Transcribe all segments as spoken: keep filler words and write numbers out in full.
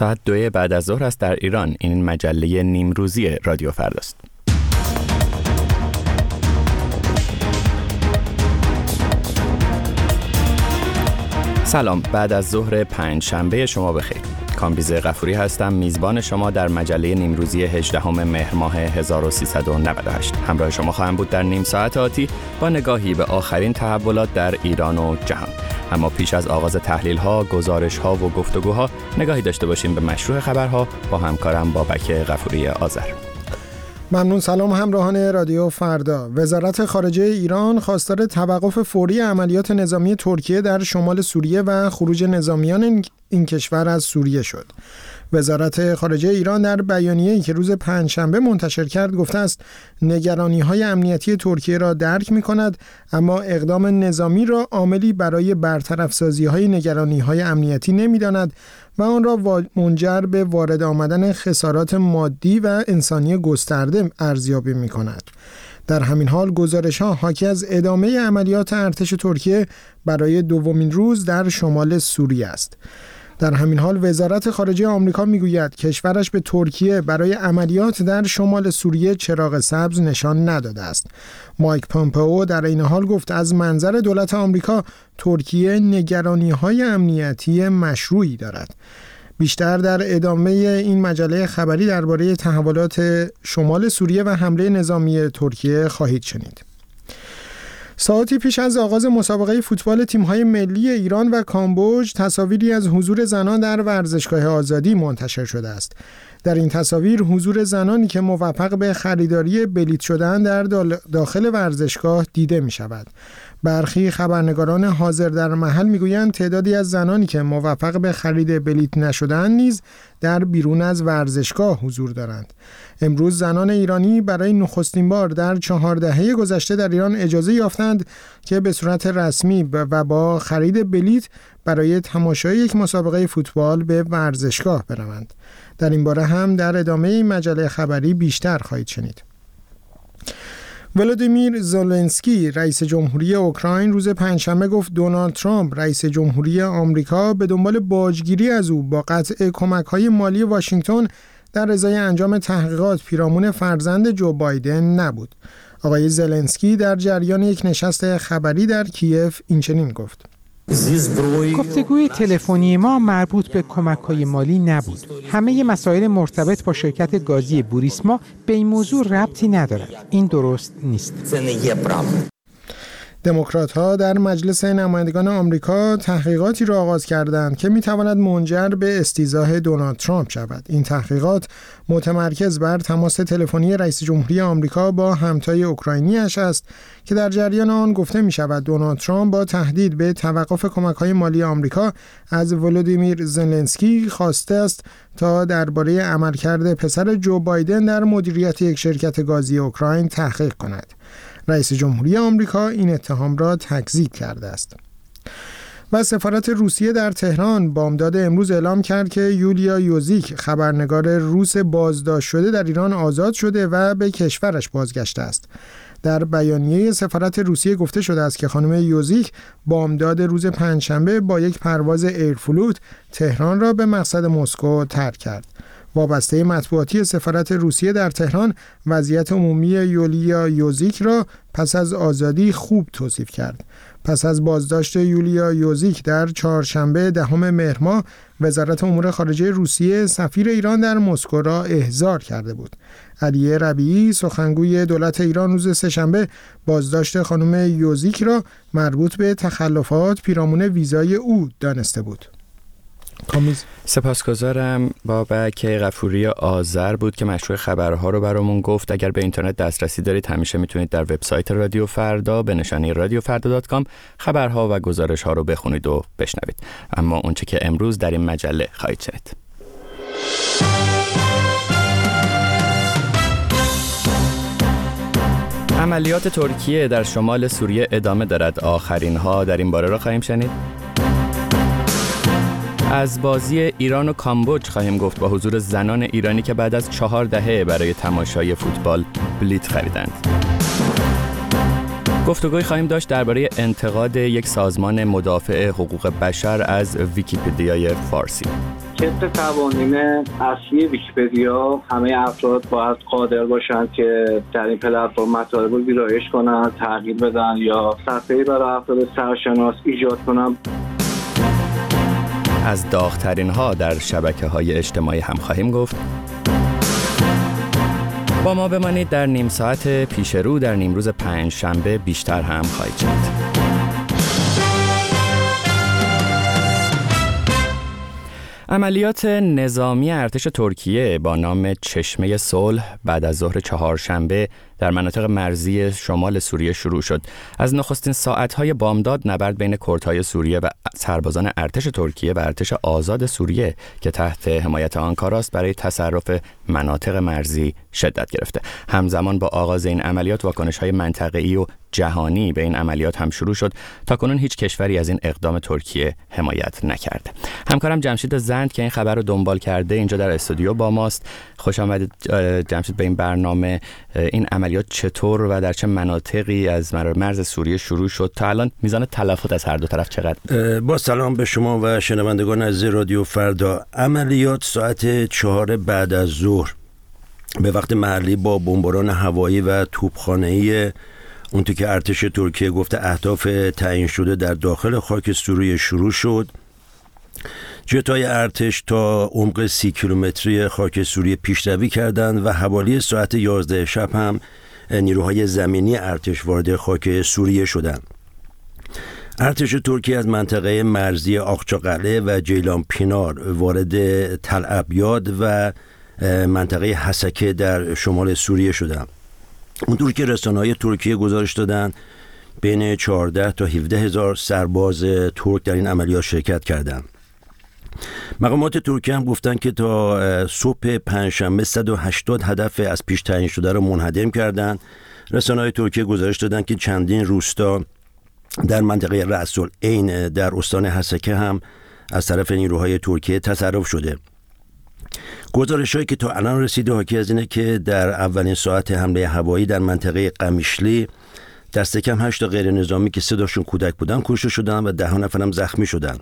ساعت دو بعد از ظهر است در ایران. این مجله نیمروزی رادیو فرداست. سلام، بعد از ظهر پنج شنبه شما بخیر. کامبیز غفوری هستم، میزبان شما در مجله نیمروزی هجدهم مهر ماه هزار و سیصد و نود و هشت. همراه شما خواهم بود در نیم ساعت آتی با نگاهی به آخرین تحولات در ایران و جهان. اما پیش از آغاز تحلیل‌ها، گزارش‌ها و گفتگوها نگاهی داشته باشیم به مشروع خبرها با همکارم بابک غفوری آذر. ممنون. سلام همراهان رادیو فردا. وزارت خارجه ایران خواستار توقف فوری عملیات نظامی ترکیه در شمال سوریه و خروج نظامیان این کشور از سوریه شد. وزارت خارجه ایران در بیانیه‌ای که روز پنجشنبه منتشر کرد گفته است نگرانی‌های امنیتی ترکیه را درک می‌کند، اما اقدام نظامی را عاملی برای برطرف سازی‌های نگرانی‌های امنیتی نمی‌داند و آن را منجر به وارد آمدن خسارات مادی و انسانی گسترده ارزیابی می‌کند. در همین حال گزارش‌ها حاکی از ادامه عملیات ارتش ترکیه برای دومین روز در شمال سوریه است. در همین حال وزارت خارجه آمریکا میگوید کشورش به ترکیه برای عملیات در شمال سوریه چراغ سبز نشان نداده است. مایک پومپئو در این حال گفت از منظر دولت آمریکا ترکیه نگرانی‌های امنیتی مشروعی دارد. بیشتر در ادامه این مجله خبری درباره تحولات شمال سوریه و حمله نظامی ترکیه خواهید شنید. ساعتی پیش از آغاز مسابقه فوتبال تیم‌های ملی ایران و کامبوج تصاویری از حضور زنان در ورزشگاه آزادی منتشر شده است. در این تصاویر حضور زنانی که موفق به خریداری بلیت شدن در داخل ورزشگاه دیده می شود. برخی خبرنگاران حاضر در محل میگویند تعدادی از زنانی که موفق به خرید بلیت نشدند نیز در بیرون از ورزشگاه حضور دارند. امروز زنان ایرانی برای نخستین بار در چهار دهه گذشته در ایران اجازه یافتند که به صورت رسمی و با خرید بلیت برای تماشای یک مسابقه فوتبال به ورزشگاه بروند. در این باره هم در ادامه مجله خبری بیشتر خواهید شنید. ولودیمیر زلنسکی رئیس جمهوری اوکراین روز پنجشنبه گفت دونالد ترامپ رئیس جمهوری آمریکا به دنبال باجگیری از او با قطع کمک‌های مالی واشنگتن در ازای انجام تحقیقات پیرامون فرزند جو بایدن نبود. آقای زلنسکی در جریان یک نشست خبری در کیف اینچنین گفت: گفتگوی تلفنی ما مربوط به کمک‌های مالی نبود. همه مسائل مرتبط با شرکت گازی بوریسما به این موضوع ربطی ندارد. این درست نیست. دموکرات‌ها در مجلس نمایندگان آمریکا تحقیقاتی را آغاز کردند که می‌تواند منجر به استیضاح دونالد ترامپ شود. این تحقیقات متمرکز بر تماس تلفنی رئیس جمهوری آمریکا با همتای اوکراینی‌اش است که در جریان آن گفته می‌شود دونالد ترامپ با تهدید به توقف کمک‌های مالی آمریکا از ولودیمیر زلنسکی خواسته است تا درباره عملکرد پسر جو بایدن در مدیریت یک شرکت گازی اوکراین تحقیق کند. رئیس جمهوری آمریکا این اتهام را تکذیب کرده است. و سفارت روسیه در تهران بامداد امروز اعلام کرد که یولیا یوزیک خبرنگار روس بازداشت شده در ایران آزاد شده و به کشورش بازگشته است. در بیانیه سفارت روسیه گفته شده است که خانم یوزیک بامداد روز پنجشنبه با یک پرواز ایرفلوت تهران را به مقصد مسکو ترک کرد. وابسته مطبوعاتی سفارت روسیه در تهران وضعیت عمومی یولیا یوزیک را پس از آزادی خوب توصیف کرد. پس از بازداشت یولیا یوزیک در چهارشنبه دهم مهر ماه وزارت امور خارجه روسیه سفیر ایران در مسکو را احضار کرده بود. علیه ربیعی سخنگوی دولت ایران روز سه‌شنبه بازداشت خانم یوزیک را مربوط به تخلفات پیرامون ویزای او دانسته بود. کامیز. سپاسگزارم. بابک غفوری آذر بود که مشروع خبرها رو برامون گفت. اگر به اینترنت دسترسی دارید همیشه میتونید در وبسایت رادیو فردا به نشانی رادیو فردا دات کام خبرها و گزارش‌ها رو بخونید و بشنوید. اما اونچه که امروز در این مجله خواهید شنید. عملیات ترکیه در شمال سوریه ادامه دارد. آخرین ها در این باره را خواهیم شنید. از بازی ایران و کامبوج خواهیم گفت با حضور زنان ایرانی که بعد از چهار دهه برای تماشای فوتبال بلیت خریدند. گفتگوی خواهیم داشت درباره انتقاد یک سازمان مدافع حقوق بشر از ویکی‌پدیای فارسی. طبق قوانین اصلی ویکی‌پدیا همه افراد باید قادر باشند که در این پلتفرم مطالب رو ویرایش کنند، تغییر بدن یا صفحه‌ای برای افراد سرشناس ایجاد کنند. از داغ‌ترین ها در شبکه‌های اجتماعی هم خواهیم گفت. با ما بمانید، در نیم ساعت پیش رو در نیمروز پنج شنبه بیشتر هم خواهید شد. عملیات نظامی ارتش ترکیه با نام چشمه صلح بعد از ظهر چهارشنبه در مناطق مرزی شمال سوریه شروع شد. از نخستین ساعت‌های بامداد نبرد بین کردهای سوریه و سربازان ارتش ترکیه و ارتش آزاد سوریه که تحت حمایت آنکاراست برای تصرف مناطق مرزی شدت گرفته. همزمان با آغاز این عملیات واکنش‌های منطقه‌ای و جهانی به این عملیات هم شروع شد. تاکنون هیچ کشوری از این اقدام ترکیه حمایت نکرده. همکارم جمشید زند که این خبر رو دنبال کرده اینجا در استودیو با ماست. خوش آمدید جمشید به این برنامه. این عملیات چطور و در چه مناطقی از مرز سوریه شروع شد؟ تا الان میزان تلفات از هر دو طرف چقدر؟ با سلام به شما و شنوندگان عزیز رادیو فردا. عملیات ساعت چهار بعد از ظهر به وقت محلی با بمباران هوایی و توپخانه‌ای اونطور که ارتش ترکیه گفته اهداف تعیین شده در داخل خاک سوریه شروع شد. جت‌های ارتش تا عمق سی کیلومتری خاک سوریه پیشروی کردند و حوالی ساعت یازده شب هم نیروهای زمینی ارتش وارد خاک سوریه شدند. ارتش ترکیه از منطقه مرزی آقچاقله و جیلان پینار وارد تل ابیاد و منطقه حسکه در شمال سوریه شدند. اونطور که رسانه‌های ترکیه گزارش دادن بین چهارده تا هفده هزار سرباز ترک در این عملیات شرکت کردند. مقامات ترکیه هم گفتن که تا صبح پنجشنبه صد و هشتاد هدف از پیش تعیین شده را منهدم کردند. رسانه‌های ترکیه گزارش دادن که چندین روستا در منطقه رأس العین در استان حسکه هم از طرف نیروهای ترکیه تصرف شده. گزارش‌هایی که تا الان رسیده حاکی از اینه که در اولین ساعت حمله هوایی در منطقه قمیشلی دست کم هشت تا غیر نظامی که سه تاشون کودک بودن کشته شدن و ده نفر هم زخمی شدن.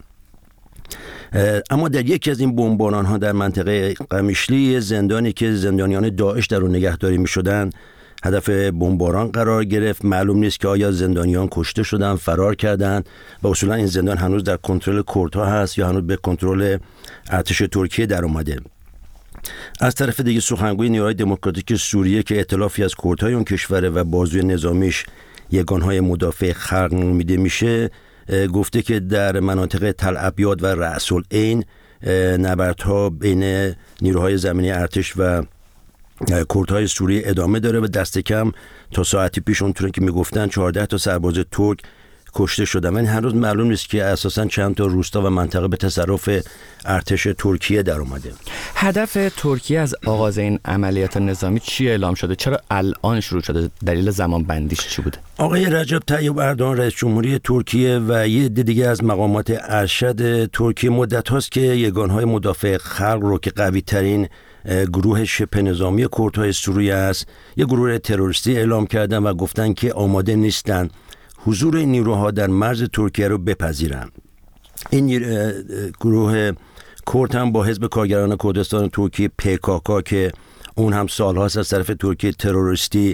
اما در یکی از این بمباران‌ها در منطقه قمیشلی زندانی که زندانیان داعش در اون نگهداری می‌شدن هدف بمباران قرار گرفت. معلوم نیست که آیا زندانیان کشته شدن، فرار کردند و اصولا این زندان هنوز در کنترل کردها هست یا هنوز به کنترل ارتش ترکیه در اومده. از طرف دیگه سخنگوی نیروهای دموکراتیک سوریه که ائتلافی از کردهای اون کشوره و بازوی نظامیش یگانهای مدافع خلق نامیده میشه گفته که در مناطق تل ابیاد و رأس العین نبردها بین نیروهای زمینی ارتش و کردهای سوریه ادامه داره و دست کم تا ساعتی پیش اونطور که میگفتن چهارده تا سرباز ترک کشته شدن. من هنوز معلوم نیست که اساساً چند تا روستا و منطقه به تصرف ارتش ترکیه در اومده. هدف ترکیه از آغاز این عملیات نظامی چی اعلام شده؟ چرا الان شروع شده؟ دلیل زمان بندیش چی بوده؟ آقای رجب طیب اردوغان رئیس جمهوری ترکیه و یه عده دیگه از مقامات ارشد ترکیه مدت هاست که یگانهای مدافع خلق رو که قوی ترین گروه شبه نظامی کردهای سوریه است یه گروه تروریستی اعلام کردن و گفتن که آماده نیستن حضور این نیروها در مرز ترکیه رو بپذیرن. این گروه کرد هم با حزب کارگران کردستان ترکیه پیکاکا که اون هم سالهاست از طرف ترکیه تروریستی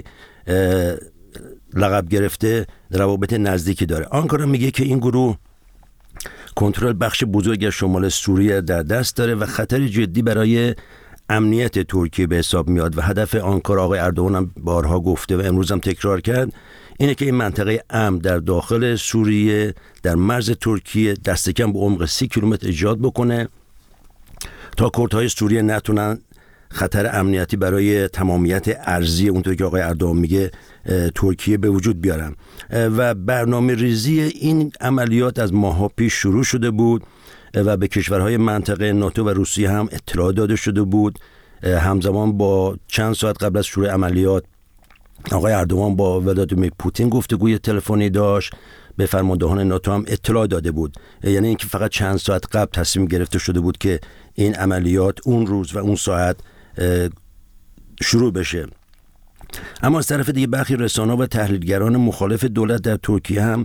لقب گرفته روابط نزدیکی داره. آنکارا میگه که این گروه کنترل بخش بزرگی از شمال سوریه در دست داره و خطری جدی برای امنیت ترکیه به حساب میاد و هدف آنکارا آقای اردوغان هم بارها گفته و امروز هم تکرار کرد اینه که این منطقه امن در داخل سوریه در مرز ترکیه دست کم به عمق سی کیلومتر ایجاد بکنه تا کردهای سوریه نتونن خطر امنیتی برای تمامیت ارضی اونطور که آقای اردوغان میگه ترکیه به وجود بیارن. و برنامه ریزی این عملیات از ماه‌ها پیش شروع شده بود و به کشورهای منطقه ناتو و روسیه هم اطلاع داده شده بود. همزمان با چند ساعت قبل از شروع عملیات آقای اردوغان با ولادیمیر پوتین گفتگوی تلفنی داشت، به فرماندهان ناتو هم اطلاع داده بود. یعنی اینکه فقط چند ساعت قبل تصمیم گرفته شده بود که این عملیات اون روز و اون ساعت شروع بشه. اما از طرف دیگه برخی رسانه‌ها و تحلیلگران مخالف دولت در ترکیه هم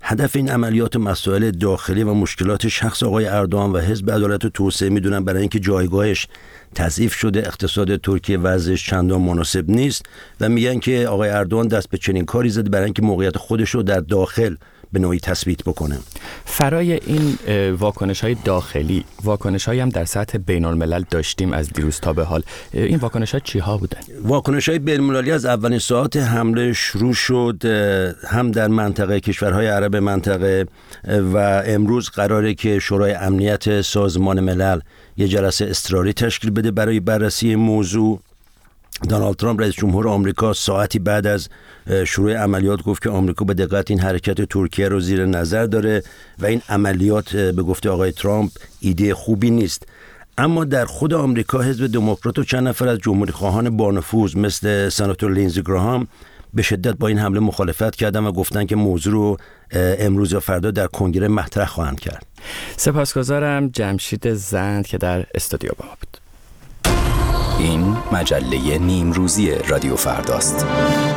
هدف این عملیات مسائل داخلی و مشکلات شخص آقای اردوغان و حزب عدالت و توسعه میدونن برای اینکه جایگاهش تضعیف شده، اقتصاد ترکیه وضعش چندان مناسب نیست و میگن که آقای اردوغان دست به چنین کاری زده برای اینکه موقعیت خودش رو در داخل به نوعی تثبیت بکنه. فرای این واکنش‌های داخلی، واکنش‌هایی هم در سطح بین‌الملل داشتیم از دیروز تا به حال. این واکنش‌ها چی‌ها بودن؟ واکنش‌های بین‌المللی از اولین ساعات حمله شروع شد، هم در منطقه کشورهای عرب منطقه و امروز قراره که شورای امنیت سازمان ملل یه جلسه اضطراری تشکیل بده برای بررسی موضوع. دونالد ترامپ رئیس جمهور آمریکا ساعتی بعد از شروع عملیات گفت که آمریکا به دقت این حرکت ترکیه رو زیر نظر داره و این عملیات به گفته آقای ترامپ ایده خوبی نیست. اما در خود آمریکا حزب دموکرات و چند نفر از جمهوری خواهان با نفوذ مثل سناتور لینزی گراهام به شدت با این حمله مخالفت کردن و گفتن که موضوع رو امروز یا فردا در کنگره مطرح خواهند کرد. سپاسگزارم جمشید زند که در استودیو با ما بود. این مجله نیمروزی رادیو فرداست.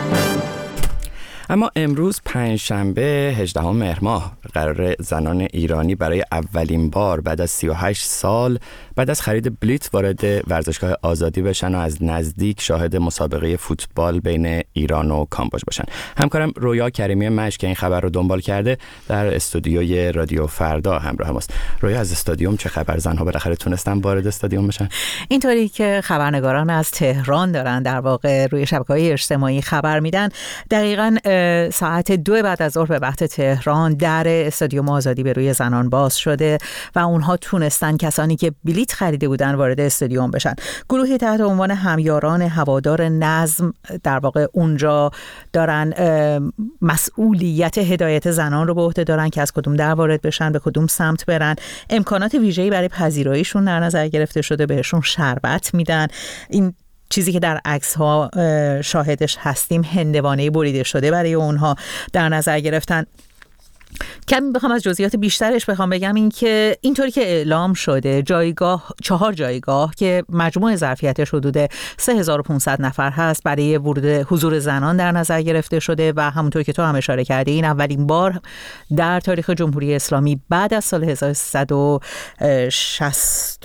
اما امروز پنجشنبه هجدهم مهر ماه قرار زنان ایرانی برای اولین بار بعد از سی و هشت سال بعد از خرید بلیت وارد ورزشگاه آزادی بشن و از نزدیک شاهد مسابقه فوتبال بین ایران و کامبوج باشن. همکارم رویا کریمی مشک که این خبر رو دنبال کرده در استودیوی رادیو فردا همراه ماست. رویا، از استادیوم چه خبر؟ زنها بالاخره تونستن وارد استادیوم بشن؟ اینطوری که خبرنگاران از تهران دارن در واقع روی شبکه‌های اجتماعی خبر میدن، دقیقاً ساعت دو بعد از ظهر به وقت تهران در استادیوم آزادی به روی زنان باز شده و اونها تونستن، کسانی که بلیت خریده بودن، وارد استادیوم بشن. گروهی تحت عنوان همیاران هوادار نظم در واقع اونجا دارن مسئولیت هدایت زنان رو به عهده دارن که از کدوم در وارد بشن، به کدوم سمت برن. امکانات ویژه‌ای برای پذیراییشون در نظر گرفته شده، بهشون شربت میدن. این چیزی که در عکس ها شاهدش هستیم هندوانه بریده شده برای اونها در نظر گرفتن. کمی بخوام از جزئیات بیشترش بخوام بگم این که اینطوری که اعلام شده جایگاه چهار جایگاه که مجموع ظرفیتش حدود سه هزار و پانصد نفر هست برای ورود حضور زنان در نظر گرفته شده و همونطور که تو هم اشاره کردی این اولین بار در تاریخ جمهوری اسلامی بعد از سال هزار و سیصد و شصت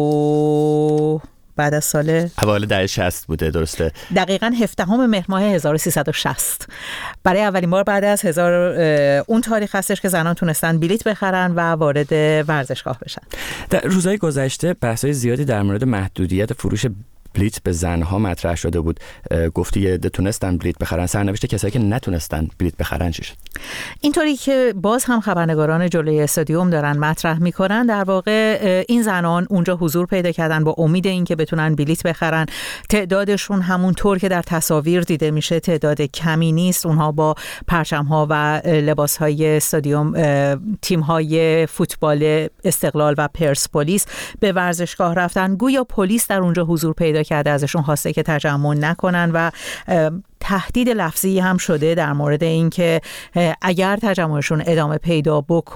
بعد از سال اوایل دهه شصت بوده، درسته؟ دقیقاً هفدهم مهر ماه هزار و سیصد و شصت برای اولین بار بعد از هزار اون تاریخ هستش که زنان تونستن بلیت بخرن و وارد ورزشگاه بشن. در روزهای گذشته بحث‌های زیادی در مورد محدودیت فروش بلیت به زنها مطرح شده بود. گفتی یه تونستن بلیت بخرن، سرنوشت کسایی که نتونستن بلیت بخرن چی شد؟ اینطوری که باز هم خبرنگاران جلوی استادیوم دارن مطرح میکنن، در واقع این زنان اونجا حضور پیدا کردن با امید اینکه بتونن بلیت بخرن. تعدادشون همونطور که در تصاویر دیده میشه تعداد کمی نیست. اونها با پرچم‌ها و لباس‌های استادیوم تیم‌های فوتبال استقلال و پرسپولیس به ورزشگاه رفتن. گویا پلیس در اونجا حضور پیدا کرده، ازشون خواسته که تجمع نکنن و تهدید لفظی هم شده در مورد اینکه اگر تجمعشون ادامه پیدا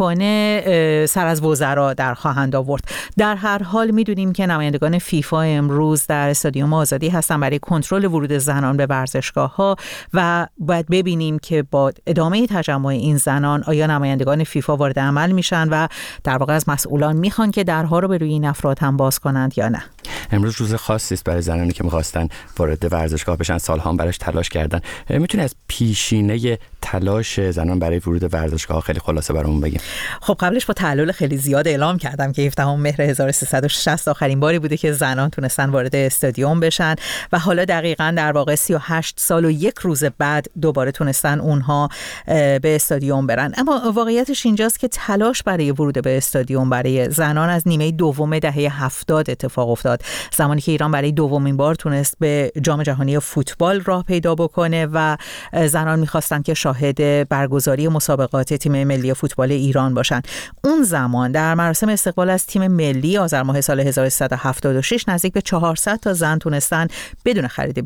بکنه سر از وزرا در خواهند آورد. در هر حال میدونیم که نمایندگان فیفا امروز در استادیوم آزادی هستن برای کنترل ورود زنان به ورزشگاه‌ها و باید ببینیم که با ادامه تجمع این زنان آیا نمایندگان فیفا وارد عمل میشن و در واقع از مسئولان میخوان که درها رو به روی این افراد هم باز کنند یا نه. امروز روز خاصی است برای زنانی که می‌خواستن وارد ورزشگاه بشن، سال‌ها هم براش تلاش کردن. میتونی از پیشینه تلاش زنان برای ورود ورزشگاه خیلی خلاصه برامون بگیم؟ خب قبلش با تعلل خیلی زیاد اعلام کردم که هفدهم مهر هزار و سیصد و شصت آخرین باری بوده که زنان تونستن وارد استادیوم بشن و حالا دقیقاً در واقع سی و هشت سال و یک روز بعد دوباره تونستن اونها به استادیوم برن. اما واقعیتش اینجاست که تلاش برای ورود به استادیوم برای زنان از نیمه دوم دهه هفتاد اتفاق افتاد، زمانی که ایران برای دومین بار تونست به جام جهانی فوتبال راه پیدا بکنه و زنان می‌خواستن که شاهد برگزاری مسابقات تیم ملی فوتبال ایران باشن. اون زمان در مراسم استقبال از تیم ملی آذر ماه سال هزار و سیصد و هفتاد و شش نزدیک به چهارصد تا زن تونستن بدون خرید بلیت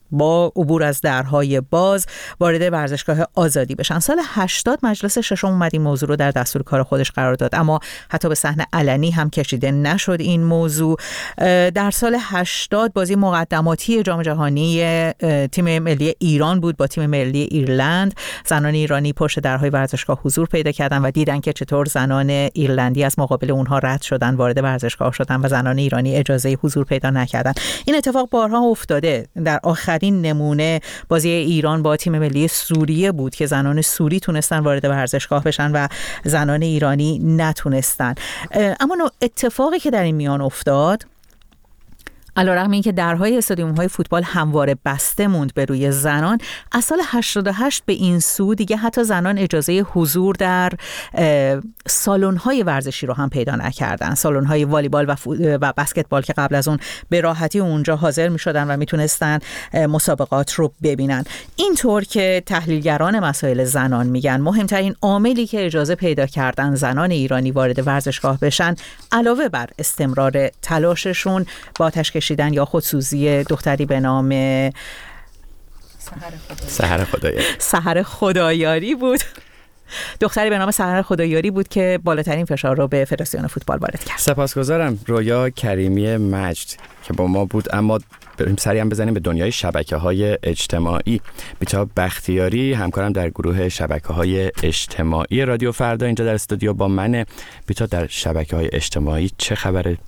با عبور از درهای باز وارد ورزشگاه آزادی بشن. سال هشتاد مجلس ششم اومد این موضوع رو در دستور کار خودش قرار داد، اما حتی به صحنه علنی هم کشیده نشد این موضوع. در سال هشتاد بازی مقدماتی جام جهانی تیم ملی ایران بود با تیم ملی ایرلند. زنان ایرانی پشت درهای ورزشگاه حضور پیدا کردن و دیدن که چطور زنان ایرلندی از مقابل اونها رد شدن، وارد ورزشگاه شدن و زنان ایرانی اجازه حضور پیدا نکردن. این اتفاق بارها افتاده. در آخرین نمونه بازی ایران با تیم ملی سوریه بود که زنان سوری تونستن وارد ورزشگاه بشن و زنان ایرانی نتونستن. اما اتفاقی که در این میان افتاد، علیرغم اینکه درهای استادیوم‌های فوتبال همواره بسته موند به روی زنان، از سال هشتاد و هشت به این سو دیگه حتی زنان اجازه حضور در سالن‌های ورزشی رو هم پیدا نکردن. سالن‌های والیبال و, و بسکتبال که قبل از اون به راحتی اونجا حاضر می‌شدن و میتونستن مسابقات رو ببینن. اینطور که تحلیلگران مسائل زنان میگن مهمترین عاملی که اجازه پیدا کردن زنان ایرانی وارد ورزشگاه بشن، علاوه بر استمرار تلاششون با تشکیل شدن یا خودسوزی دختری به نام سحر خدایاری سحر خدایاری بود دختری به نام سحر خدایاری بود که بالاترین فشار رو به فدراسیون فوتبال وارد کرد. سپاسگزارم. رویا کریمی مجد که با ما بود. اما بریم سری هم بزنیم به دنیای شبکه‌های اجتماعی. بیتا بختیاری همکارم در گروه شبکه‌های اجتماعی رادیو فردا اینجا در استودیو با منه. بیتا، در شبکه‌های اجتماعی چه خبره؟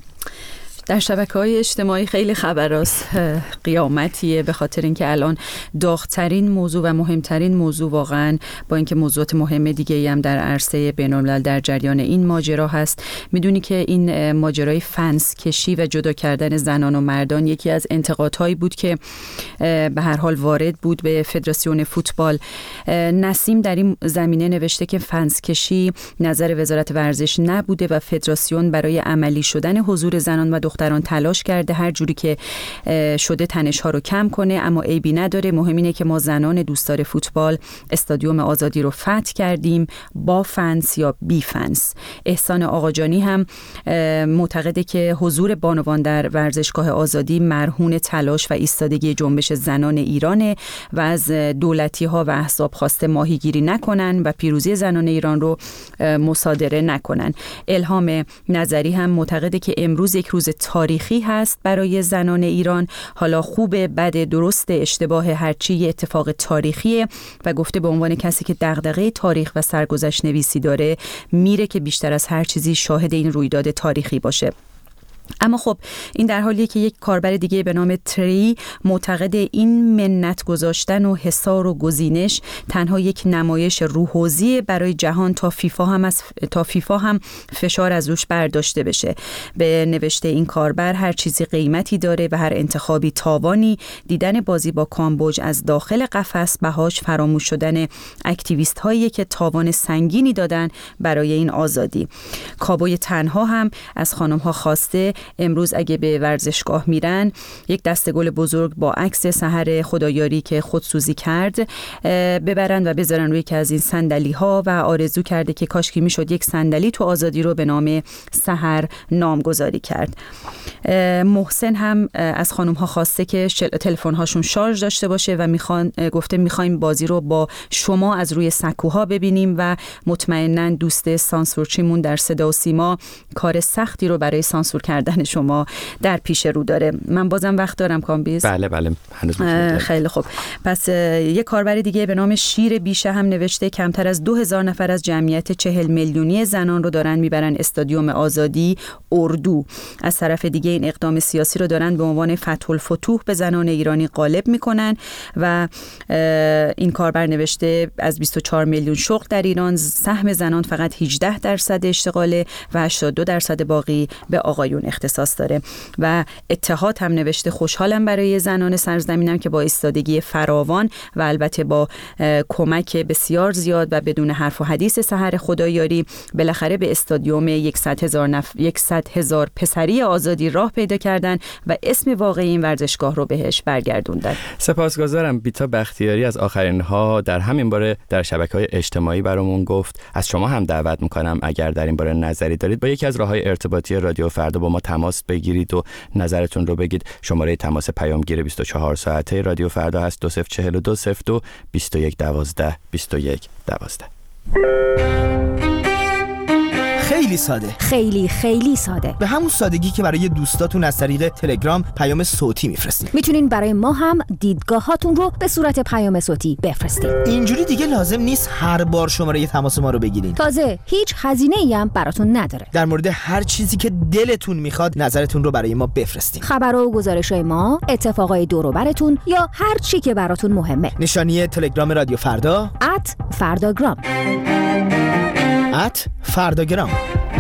در شبکه‌های اجتماعی خیلی خبراست، قیامتیه، به خاطر اینکه الان داغ‌ترین موضوع و مهمترین موضوع، واقعا با اینکه موضوعات مهم دیگه‌ای هم در عرصه بین‌الملل در جریان این ماجرا هست. میدونی که این ماجرای فنس کشی و جدا کردن زنان و مردان یکی از انتقادهایی بود که به هر حال وارد بود به فدراسیون فوتبال. نسیم در این زمینه نوشته که فنس کشی نظر وزارت ورزش نبوده و فدراسیون برای عملی شدن حضور زنان و دختران تلاش کرده هر جوری که شده تنش ها رو کم کنه، اما عیبی نداره. مهم اینه که ما زنان دوستدار فوتبال استادیوم آزادی رو فتح کردیم، با فنس یا بی فنس. احسان آقاجانی هم معتقده که حضور بانوان در ورزشگاه آزادی مرهون تلاش و ایستادگی جنبش زنان ایرانه و از دولتی ها و احزاب خواسته ماهیگیری نکنن و پیروزی زنان ایران رو مصادره نکنن. الهام نظری هم معتقده که امروز یک روز تاریخی هست برای زنان ایران. حالا خوبه، بده، درست، اشتباه، هرچی اتفاق تاریخیه و گفته به عنوان کسی که دغدغه تاریخ و سرگذشت نویسی داره میره که بیشتر از هر چیزی شاهد این رویداد تاریخی باشه. اما خب این در حالیه که یک کاربر دیگه به نام تری معتقد این منت گذاشتن و حصار و گزینش تنها یک نمایش روحوزی برای جهان تا فیفا هم از تا فیفا هم فشار از روش برداشته بشه. به نوشته این کاربر هر چیزی قیمتی داره و هر انتخابی تاوانی. دیدن بازی با کامبوج از داخل قفس بهاش فراموش شدن اکتیویست هایی که تاوان سنگینی دادن برای این آزادی. کابوی تنها هم از خانم ها خواسته امروز اگه به ورزشگاه میرن یک دسته گل بزرگ با عکس سحر خدایاری که خودسوزی کرد ببرن و بذارن روی یکی از این صندلی ها و آرزو کرده که کاشکی میشد یک صندلی تو آزادی رو به نام سحر نامگذاری کرد. محسن هم از خانم ها خواسته که تلفن هاشون شارژ داشته باشه و میخوان گفته میخوایم بازی رو با شما از روی سکوها ببینیم و مطمئناً دوست سانسورچیمون در صدا و سیما کار سختی رو برای سانسور کردن شما در پیش رو داره. من بازم وقت دارم کامبیز؟ بله بله هنوز خیلی خوب. پس یک کاربر دیگه به نام شیر بیشه هم نوشته کمتر از دو هزار نفر از جمعیت چهل میلیونی زنان رو دارن میبرن استادیوم آزادی اردو. از طرف دیگه این اقدام سیاسی رو دارن به عنوان فتح الفتوح به زنان ایرانی غالب میکنن و این کاربر نوشته از بیست و چهار میلیون شغل در ایران سهم زنان فقط هجده درصد اشتغاله و هشتاد و دو درصد باقی به آقایون اختصاص داره. و اتحاد هم نوشته خوشحالم برای زنان سرزمینم که با ایستادگی فراوان و البته با کمک بسیار زیاد و بدون حرف و حدیث سحر خدایاری بالاخره به استادیوم صد هزار نف... صد هزار پسری آزادی راه پیدا کردن و اسم واقعی این ورزشگاه رو بهش برگردوندن. سپاسگزارم. بیتا بختیاری از آخرین ها در همین باره در شبکه‌های اجتماعی برامون گفت. از شما هم دعوت میکنم اگر در این باره نظری دارید با یکی از راههای ارتباطی رادیو فردا با ما ما تماس بگیرید و نظرتون رو بگید. شماره تماس پیامگیر بیست و چهار ساعته رادیو فردا هست دو صفر چهل و دو صفر دو بیست و یک دوازده بیست و یک دوازده. خیلی ساده، خیلی خیلی ساده، به همون سادگی که برای دوستاتون از طریق تلگرام پیام صوتی میفرستید. میتونین برای ما هم دیدگاهاتون رو به صورت پیام صوتی بفرستید. اینجوری دیگه لازم نیست هر بار شماره تماس ما رو بگیرین. تازه هیچ هزینه‌ای هم براتون نداره. در مورد هر چیزی که دلتون میخواد نظرتون رو برای ما بفرستید. خبر و گزارش‌های ما، اتفاقای دور و براتون یا هر چی که براتون مهمه. نشانی تلگرام رادیو فردا ات فرداگرام ات فرداگرام.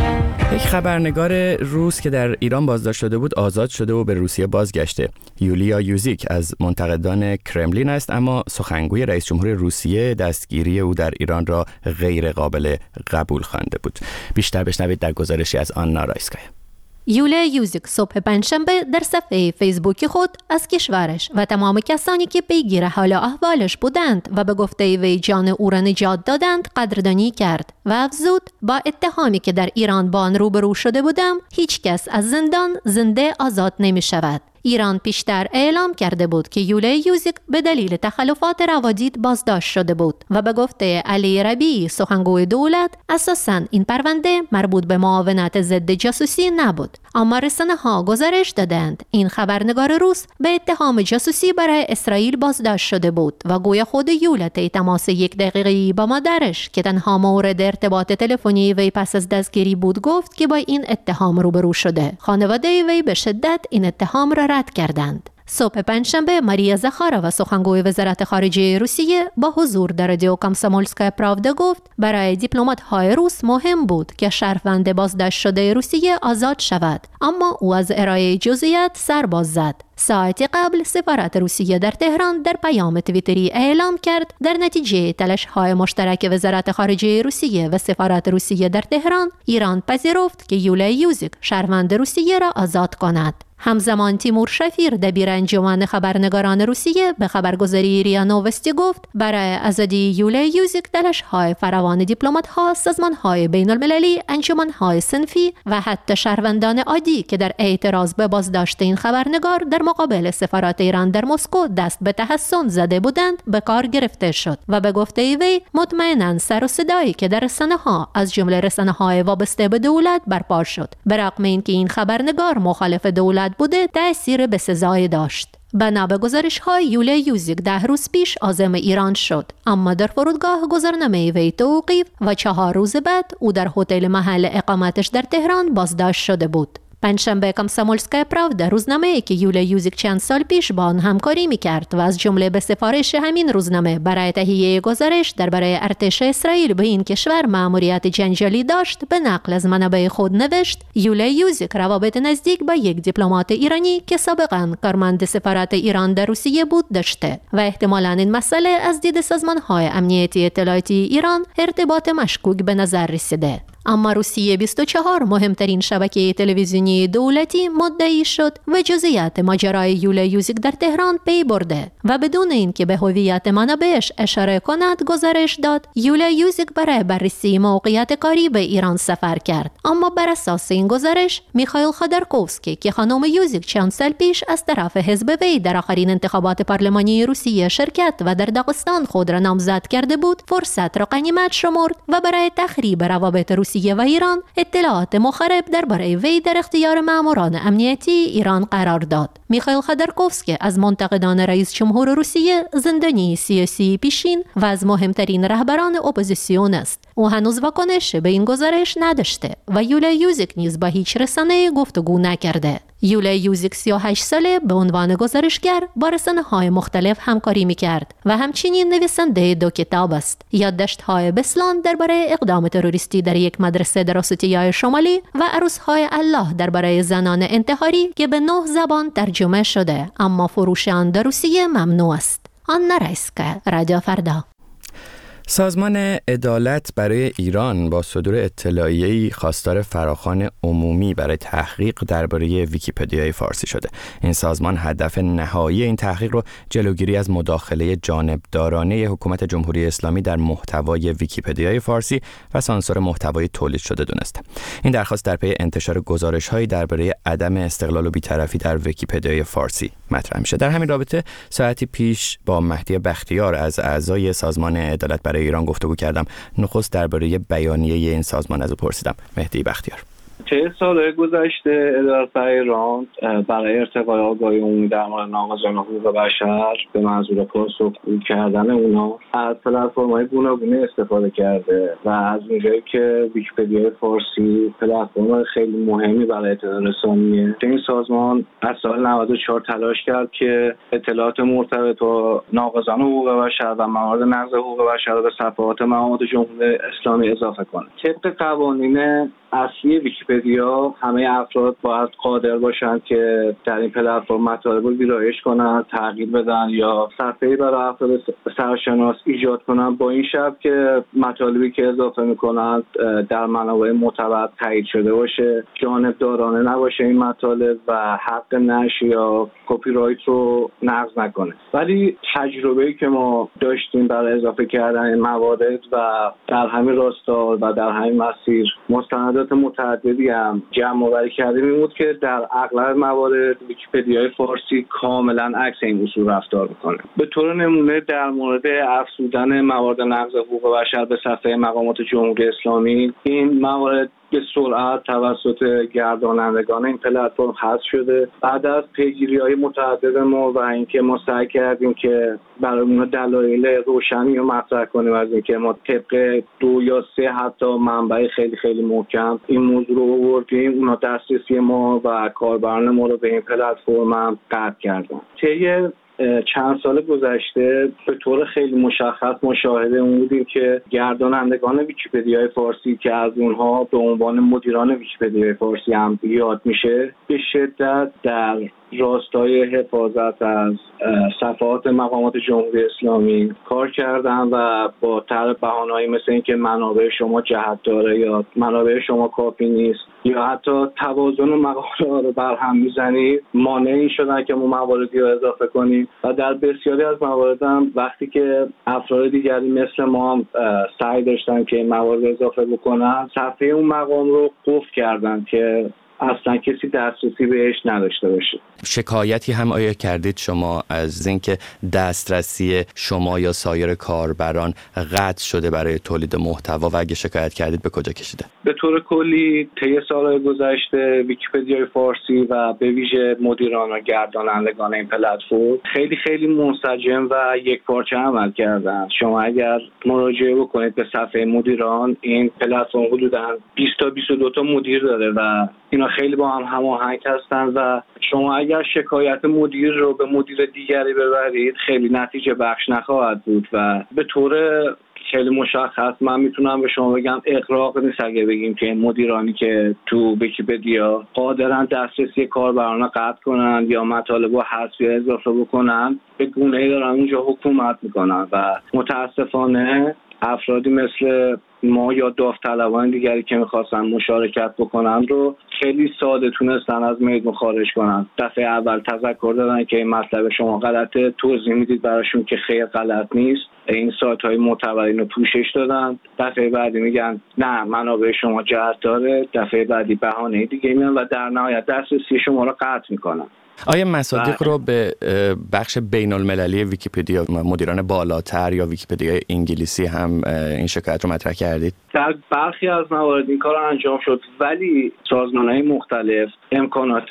یک خبرنگار روس که در ایران بازداشت شده بود آزاد شده و به روسیه بازگشته. یولیا یوزیک از منتقدان کرملین است، اما سخنگوی رئیس جمهور روسیه دستگیری او در ایران را غیر قابل قبول خوانده بود. بیشتر بشنوید در گزارشی از آنا رایسکایا. یولیا یوزیک صبح پنجشنبه در صفحه فیسبوک خود از کشورش و تمام کسانی که پیگیر حال احوالش بودند و به گفته وی جان او را نجات دادند قدردانی کرد و افزود با اتهامی که در ایران با آن روبرو شده بودم هیچ کس از زندان زنده آزاد نمی شود. ایران پیشتر اعلام کرده بود که یولیا یوزیک به دلیل تخلفات روادید بازداشت شده بود و به گفته علی ربیعی سخنگوی دولت اساساً این پرونده مربوط به معاونت ضد جاسوسی نبود، اما رسانه‌ها گزارش دادند این خبرنگار روس به اتهام جاسوسی برای اسرائیل بازداشت شده بود و گویا خود یولیا طی تماس یک دقیقه‌ای با مادرش که تنها مورد ارتباط تلفنی وی پس از دستگیری بود گفت که با این اتهام روبرو شده. خانواده وی به شدت این اتهام را رد کردند. صبح پنجشنبه ماریا زخارова سخنگوی وزارت خارجه روسیه با حضور در رادیو کامسومولسکایا پراودا گفت برای دیپلمات‌های روس مهم بود که شهروند بازداشت شده روسیه آزاد شود، اما او از ارائه جزئیات سر باز زد. ساعتی قبل سفارت روسیه در تهران در پیام توییتری اعلام کرد در نتیجه تلاش‌های مشترک وزارت خارجه روسیه و سفارت روسیه در تهران ایران پذیرفت که یولیا یوزیک شهروند روسیه را آزاد کند. همزمان تیمور شفیر دبیر انجمن خبرنگاران روسیه به خبرگزاری ریا نووستی گفت برای آزادی یولیا یوزیک تلاش‌های فراوان دیپلمات‌ها، سازمان‌های بین‌المللی، انجمن‌های صنفی و حتی شهروندان عادی که در اعتراض به بازداشت این خبرنگار در مقابل سفارت ایران در مسکو دست به تحسن زده بودند به کار گرفته شد و به گفته وی مطمئناً سر و صدایی که در رسانه‌ها از جمله رسانه‌های وابسته به دولت برپا شد به رغم اینکه این خبرنگار مخالف دولت بوده تأثیر بسزایی داشت. بنا به گزارش‌های یولیا یوزیک ده روز پیش عازم ایران شد، اما در فرودگاه گذرنامه وی توقیف و چهار روز بعد او در هتل محل اقامتش در تهران بازداشت شده بود. پنجشنبه کامسومولسکایا پراودا روزنامه‌ای که یولیا یوزیک چند سال پیش با آن همکاری می‌کرد و از جمله به سفارش همین روزنامه برای تهیه گزارش درباره ارتش اسرائیل به این کشور مأموریت جنجالی داشت به نقل از منابع خود نوشت یولیا یوزیک روابط نزدیک با یک دیپلمات ایرانی که سابقاً کارمند سفارت ایران در روسیه بود داشته و احتمالاً این مسئله از دید سازمان‌های امنیتی اطلاعاتی ایران ارتباط مشکوک به نظر رسیده. اما روسیه بیست و چهار مهمترین شبکه تلویزیونی دولتی مدعی شد و جزئیات ماجرای یولیا یوزیک در تهران پی برده و بدون اینکه به هویت منابعش اشاره کند گزارش داد یولیا یوزیک برای بررسی موقعیت کاری به ایران سفر کرد. اما بر اساس این گزارش میخائیل خودورکوفسکی که خانم یوزیک چند سال پیش از طرف حزب وی در آخرین انتخابات پارلمانی روسیه شرکت و در داغستان خود را نامزد کرده بود فرصت را غنیمت شمرد و برای تخریب روابط روسیه و ایران اطلاعات مخرب درباره وی در اختیار ماموران امنیتی ایران قرار داد. میخائیل خودورکوفسکی از منتقدان رئیس جمهور روسیه زندانی سیاسی پیشین و از مهمترین رهبران اپوزیسیون است. او هنوز واکنش به این گزارش نداشته و یولیا یوزیک نیز با هیچ رسانه‌ای گفتگو نکرده. یولیا یوزیک سی و هشت ساله به عنوان گزارشگر با رسانه‌های مختلف همکاری می‌کرد و همچنین نویسنده دو کتاب است: یادداشت‌های بسلان درباره اقدام تروریستی در یک مدرسه در اسیای شمالی و عروس‌های الله درباره زنان انتحاری که به نه زبان ترجمه شده اما فروش آن در روسیه ممنوع است. آنا رایسکایا، رادیو فردا. سازمان عدالت برای ایران با صدور اطلاعیه‌ای خواستار فراخوان عمومی برای تحقیق درباره ویکی‌پدیای فارسی شده. این سازمان هدف نهایی این تحقیق رو جلوگیری از مداخله جانبدارانه حکومت جمهوری اسلامی در محتوای ویکی‌پدیای فارسی و سانسور محتوای تولید شده دونسته. این درخواست در پی انتشار گزارش‌هایی درباره عدم استقلال و بی‌طرفی در ویکی‌پدیای فارسی مطرح میشه. در همین رابطه ساعتی پیش با مهدی بختیار از اعضای سازمان عدالت برای ایران گفتگو کردم. نخست درباره بیانیه این سازمان از او پرسیدم. مهدی بختیار: چه سال گذشته عدالت برای ایران برای ارتقای آگاهی عمومی در مورد ناقضان حقوق بشر به منظور پاسخگویی کردن اونا از پلتفرم‌های گوناگون استفاده کرده و از اونجایی که ویکی‌پدیای فارسی پلتفرم خیلی مهمی برای اطلاع رسانیه، این سازمان از سال نود و چهار تلاش کرد که اطلاعات مرتبط با ناقضان حقوق بشر و موارد نقض حقوق بشر رو به صفحات مقامات جمهوری اسلامی اضافه کنه. طبق قوانین اصلی ویکی‌پدیا همه افراد باید قادر باشند که در این پلتفرم مطالب رو ویرایش کنند، تغییر بدن یا صفحه‌ای برای افراد سرشناس ایجاد کنند، با این شرط که مطالبی که اضافه می‌کنند در منابع معتبر تایید شده باشه، جانبدارانه نباشه این مطالب و حق نشر یا کپی رایت رو نقض نکنه. ولی تجربه‌ای که ما داشتیم برای اضافه کردن این موارد و در همین راستا و در همین مسیر مستند متعددی هم جمع آوری کردیم این بود که در اغلب موارد ویکی‌پدیای فارسی کاملا عکس این اصول رفتار میکنه. به طور نمونه در مورد افزودن موارد نقض حقوق بشر به صفحه مقامات جمهوری اسلامی، این موارد به سرعت توسط گردانندگان این پلتفرم حذف شده. بعد از پیگیری‌های متعدد ما و اینکه ما سعی کردیم که برای اونها دلایل روشنی رو مطرح کنیم از اینکه ما طبق دو یا سه حتی منبع خیلی خیلی محکم این موضوع رو آوردیم، اونا دسترسی ما و کاربران ما رو به این پلتفرم هم قطع کردن. طی چند سال گذشته به طور خیلی مشخص مشاهده اون بودیم که گردانندگان ویکی‌پدیای فارسی که از اونها به عنوان مدیران ویکی‌پدیای فارسی هم یاد میشه، به شدت در راستای حفاظت از صفحات مقامات جمهوری اسلامی کار کردن و با طرح بهانه‌ای مثل اینکه منابع شما جهت داره یا منابع شما کافی نیست یا حتی توازن مقاله رو برهم میزنید، مانعی شدن که ما مواردی رو اضافه کنیم و در بسیاری از موارد هم وقتی که افراد دیگری مثل ما هم سعی داشتن که موارد اضافه بکنن، صفحه اون مقام رو قفل کردن که اصلا کسی دسترسی بهش نداشته باشه. شکایتی هم آیا کردید شما از اینکه دسترسی شما یا سایر کاربران قطع شده برای تولید محتوا و اگه شکایت کردید به کجا کشیده؟ به طور کلی طی سال‌های گذشته ویکی‌پدیای فارسی و به ویژه مدیران و گردانندگان این پلتفرم خیلی خیلی منسجم و یکپارچه عمل کردن. شما اگر مراجعه بکنید به صفحه مدیران، این پلتفرم حدوداً بیست تا بیست و دو تا مدیر داره و اینا خیلی با هم هماهنگ هستن و شما اگر شکایت مدیر رو به مدیر دیگری ببرید خیلی نتیجه بخش نخواهد بود و به طور خیلی مشخص من میتونم به شما بگم اغراق نیست اگه بگیم که مدیرانی که تو ویکی‌پدیا قادرن دسترسی کاربران قطع کنن یا مطالب رو حذف یا اضافه بکنن، به گونه‌ای دارن اونجا حکومت میکنن و متاسفانه افرادی مثل ما یا داوطلبان دیگری که میخواستن مشارکت بکنن رو خیلی ساده تونستن از میدون خارج کنن. دفعه اول تذکر دادن که این مطلب شما غلطه، توضیح میدید براشون که خیر غلط نیست، این سایت های معتبرین رو پوشش دادن. دفعه بعدی میگن نه منابع شما جهت داره، دفعه بعدی بهانه دیگه میان و در نهایت دسترسی شما رو قطع میکنن. آیا مصادیق رو به بخش بین المللی ویکی‌پدیا مدیران بالاتر یا ویکی‌پدیا انگلیسی هم این شکایت رو مطرح کردید؟ در برخی از موارد این کار انجام شد ولی سازمان‌های مختلف امکانات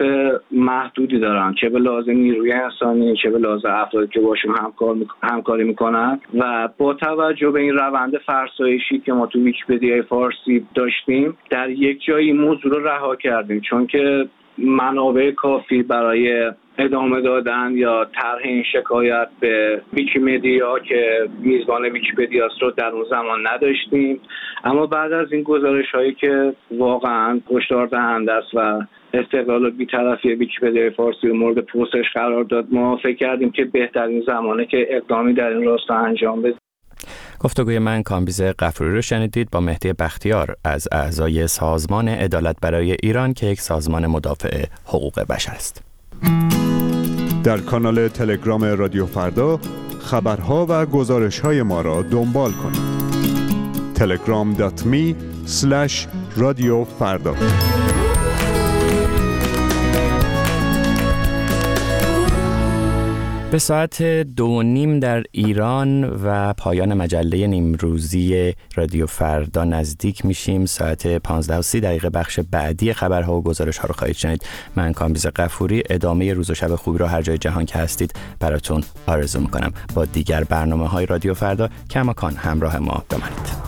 محدودی دارن، چه به لحاظ نیروی انسانی چه به لحاظ افرادی که باشون همکار همکاری میکنن و با توجه به این روند فرسایشی که ما تو ویکی‌پدیای فارسی داشتیم در یک جایی موضوع رو رها کردیم، چون که منابع کافی برای ادامه دادن یا طرح این شکایت به ویکی‌مدیا که میزبان ویکی‌پدیاست رو در اون زمان نداشتیم. اما بعد از این گزارش هایی که واقعا هشدار دهنده است و استقلال و بی‌طرفی ویکی‌پدیای فارسی رو مورد پرسش قرار داد، ما فکر کردیم که بهترین زمانه که اقدامی در این راستا انجام بدیم. گفتگوی من کامبیز غفوری رو شنیدید با مهدی بختیار از اعضای سازمان عدالت برای ایران که یک سازمان مدافع حقوق بشر است. در کانال تلگرام رادیو فردا خبرها و گزارش‌های ما را دنبال کنید. تلگرام دات می اسلش رادیو فردا. به ساعت دو نیم در ایران و پایان مجله نیمروزی رادیو فردا نزدیک میشیم. ساعت پانزده و سی دقیقه بخش بعدی خبرها و گزارش‌ها رو خواهید شنید. من کامبیز غفوری ادامه روز و شب خوبی رو هر جای جهان که هستید براتون آرزو میکنم. با دیگر برنامه‌های رادیو فردا کماکان همراه ما بمانید.